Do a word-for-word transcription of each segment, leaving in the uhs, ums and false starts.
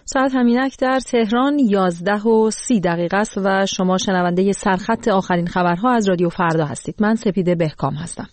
ساعت همینک در تهران یازده و سی دقیقه است و شما شنونده سرخط آخرین خبرها از رادیو فردا هستید. من سپیده بهکام هستم.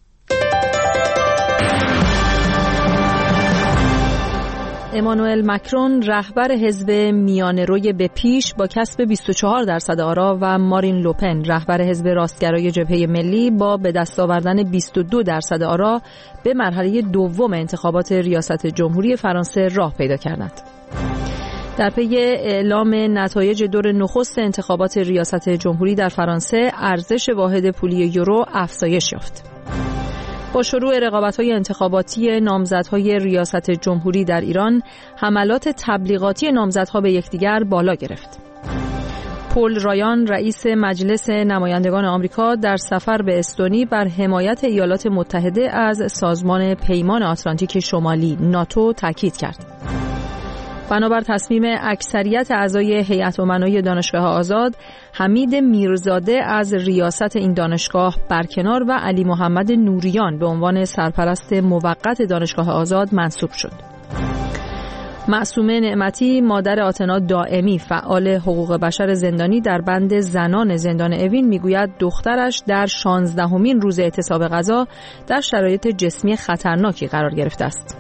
امانوئل مکرون رهبر حزب میانه روی به پیش با کسب بیست و چهار درصد آرا و مارین لوپن رهبر حزب راستگرای جبهه ملی با به دست آوردن بیست و دو درصد آرا به مرحله دوم انتخابات ریاست جمهوری فرانسه راه پیدا کردند. در پی اعلام نتایج دور نخست انتخابات ریاست جمهوری در فرانسه، ارزش واحد پولی یورو افزایش یافت. با شروع رقابت‌های انتخاباتی نامزدهای ریاست جمهوری در ایران، حملات تبلیغاتی نامزدها به یکدیگر بالا گرفت. پل رایان رئیس مجلس نمایندگان آمریکا در سفر به استونی بر حمایت ایالات متحده از سازمان پیمان آتلانتیک شمالی ناتو تاکید کرد. بنابر تصمیم اکثریت اعضای هیئت امنای دانشگاه آزاد، حمید میرزاده از ریاست این دانشگاه برکنار و علی محمد نوریان به عنوان سرپرست موقت دانشگاه آزاد منصوب شد. معصومه نعمتی، مادر آتنا دائمی، فعال حقوق بشر زندانی در بند زنان زندان اوین، میگوید دخترش در شانزدهمین روز اعتصاب غذا در شرایط جسمی خطرناکی قرار گرفته است.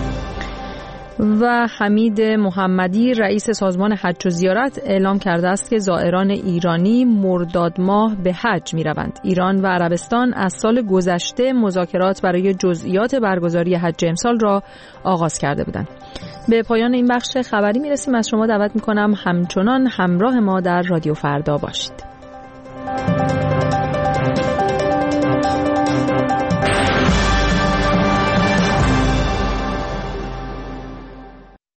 و حمید محمدی رئیس سازمان حج و زیارت اعلام کرده است که زائران ایرانی مرداد ماه به حج می روند. ایران و عربستان از سال گذشته مذاکرات برای جزئیات برگزاری حج امسال را آغاز کرده بودند. به پایان این بخش خبری می رسیم. از شما دعوت می کنم همچنان همراه ما در رادیو فردا باشید.